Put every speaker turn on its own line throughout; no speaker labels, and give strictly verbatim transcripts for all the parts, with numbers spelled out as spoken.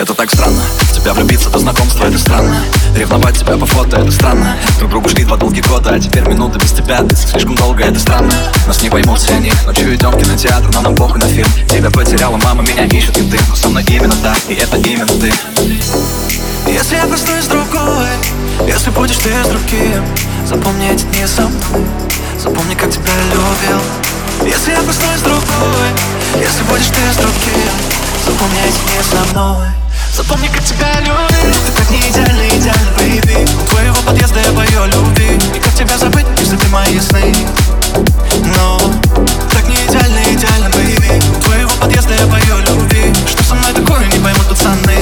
Это так странно, в тебя влюбиться до знакомства, это странно. Ревновать тебя по фото, это странно. Друг другу шли два долгих года, а теперь минуты без тебя. Ты слишком долго, это странно. Нас не поймут все они. Ночью идем в кинотеатр, но нам похуй на фильм. Тебя потеряла мама, меня ищет и ты. Но со мной именно так, и это именно ты.
Если я проснусь с другой, если будешь ты с другим, запомни эти дни со мной, запомни, как тебя любил. Если я проснусь с другой, если будешь ты с другим, запомни эти дни со мной, запомни, как тебя любил. Ты так не идеальна, идеальна, бэйби. У твоего подъезда я пою о любви. И как тебя забыть, если ты мои сны? Но так не идеальна, идеальна, бэйби. У твоего подъезда я пою о любви. Что со мной такое, не поймут пацаны.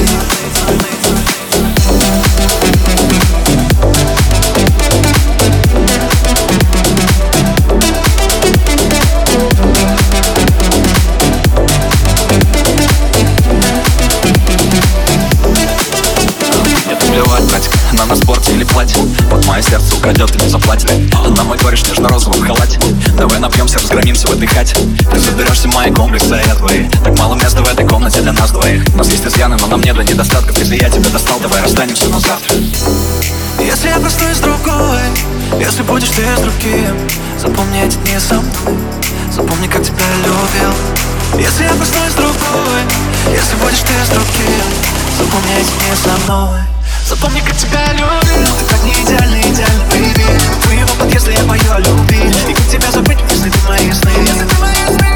Она на спорте или платье, под мое сердце украдет и не заплатит. Она мой кореш в нежно-розовом халате. Давай напьемся, разгромимся в этой хате. Ты заберешься мои комплексы, а я твои. Так мало места в этой комнате для нас двоих. У нас есть изъяны, но нам нет недостатков. Если я тебя достал, давай расстанемся на завтра.
Если я проснусь с другой, если будешь ты с другим, запомни эти дни со мной, запомни, как тебя любил. Если я проснусь с другой, если будешь ты с другим, запомни эти дни со мной, запомни, как тебя любил. Ты так не идеальна, идеальна, бэйби. У твоего подъезда я пою о любви. И как тебя забыть, если ты мои сны, если ты мои сны.